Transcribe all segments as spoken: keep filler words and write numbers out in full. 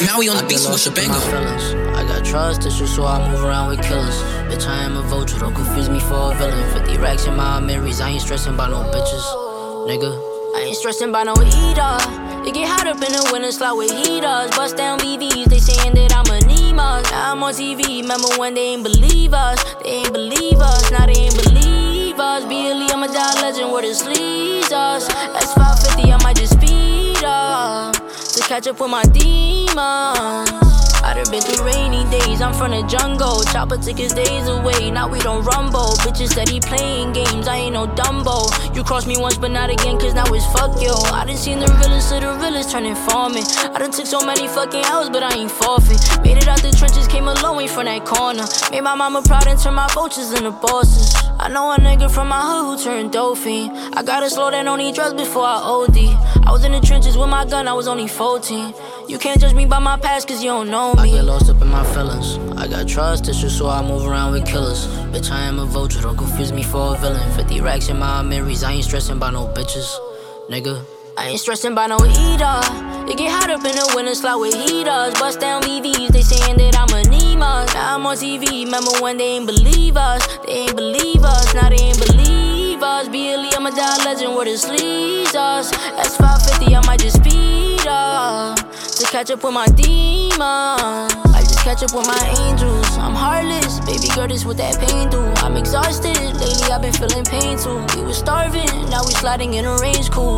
Now we on the beats with Shabenga. I got trust issues, so I move around with killers. Bitch, I am a vulture, don't confuse me for a villain. fifty racks in my memories, I ain't stressing by no bitches. Nigga, I ain't stressing by no eater. It get hot up in the winter slot with heaters. Bust down B Vs, they saying that I'm anemic. Now I'm on T V, remember when they ain't believe us. They ain't believe us, now they ain't believe us. B L E, I'm a die legend where the sleeves us. S five fifty, I might just speed up to catch up with my demons. I done been through rainy days, I'm from the jungle. Chopper tickets days away, now we don't rumble. Bitches steady playing games, I ain't no Dumbo. You crossed me once but not again, cause now it's fuck yo. I done seen the realest of the realest turn informant. I done took so many fucking L's but I ain't forfeit. Made it out the trenches, came a long way from that corner. Made my mama proud and turned my vultures into bosses. I know a nigga from my hood who turned dolphin. I gotta slow down on these drugs before I O D. I was in the trenches with my gun, I was only fourteen. You can't judge me by my past cause you don't know me. I get lost up in my feelings. I got trust issues, so I move around with killers. Bitch, I am a vulture, don't confuse me for a villain. fifty racks in my memories, I ain't stressing by no bitches. Nigga, I ain't stressing by no eater. It get hot up in the winter slot with heaters. Bust down B Vs, they saying that I'm anemic. Now I'm on T V, remember when they ain't believe us. They ain't believe us, now they ain't believe us. B L E, I'm a die legend where the sleeves us. S five fifty, I might just speed up to catch up with my demons. I just catch up with my angels. I'm heartless, baby girl, this what that pain do. I'm exhausted, lately I've been feeling pain too. We was starving, now we sliding in a range cool.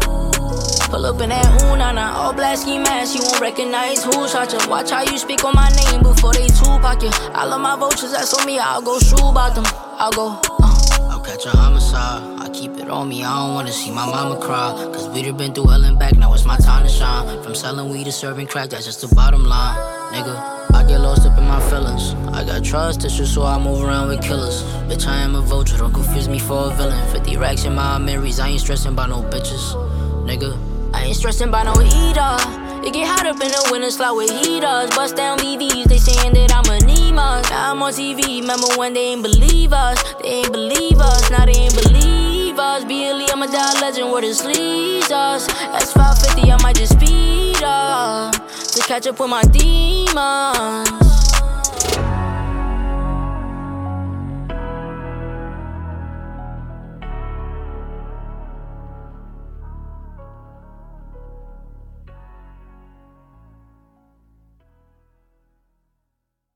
Pull up in that Unana, all black ski mask, you won't recognize who shot you. Watch how you speak on my name before they Tupac you. I love my vultures, that's on me, I'll go shoot about them. I'll go, uh, I'll catch a homicide. I keep it on me, I don't wanna see my mama cry. Cause we done been through hell and back, now it's my time to shine. From selling weed to serving crack, that's just the bottom line. Nigga, I get lost up in my feelings. I got trust issues, so I move around with killers. Bitch, I am a vulture, don't confuse me for a villain. fifty racks in my memories, I ain't stressing by no bitches. Nigga, I ain't stressing by no eater. It get hot up in the winter slot with heaters. Bust down B Vs, they saying that I'm anemic. Now I'm on T V, remember when they ain't believe us. They ain't believe us, now they ain't believe us. B L E, I'm a die legend where the sleeves us. S five fifty, I might just speed up to catch up with my demons.